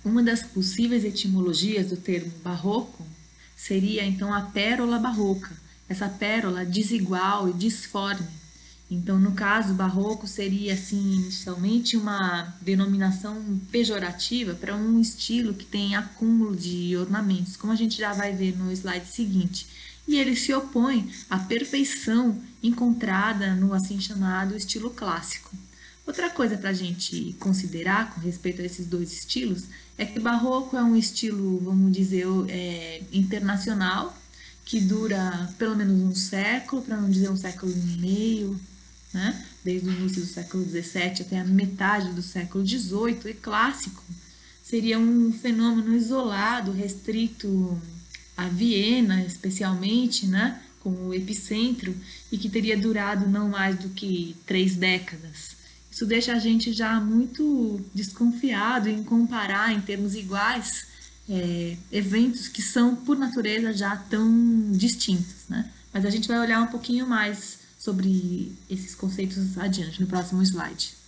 Uma das possíveis etimologias do termo barroco seria então a pérola barroca, essa pérola desigual e disforme. Então, no caso, barroco seria assim inicialmente uma denominação pejorativa para um estilo que tem acúmulo de ornamentos, como a gente já vai ver no slide seguinte. E ele se opõe à perfeição encontrada no assim chamado estilo clássico. Outra coisa para a gente considerar com respeito a esses dois estilos é que o barroco é um estilo, vamos dizer, internacional, que dura pelo menos um século, para não dizer um século e meio, né? Desde o início do século XVII até a metade do século XVIII, e clássico seria um fenômeno isolado, restrito a Viena, especialmente, né? Como o epicentro, e que teria durado não mais do que 3 décadas. Isso deixa a gente já muito desconfiado em comparar em termos iguais eventos que são, por natureza, já tão distintos, né? Mas a gente vai olhar um pouquinho mais sobre esses conceitos adiante no próximo slide.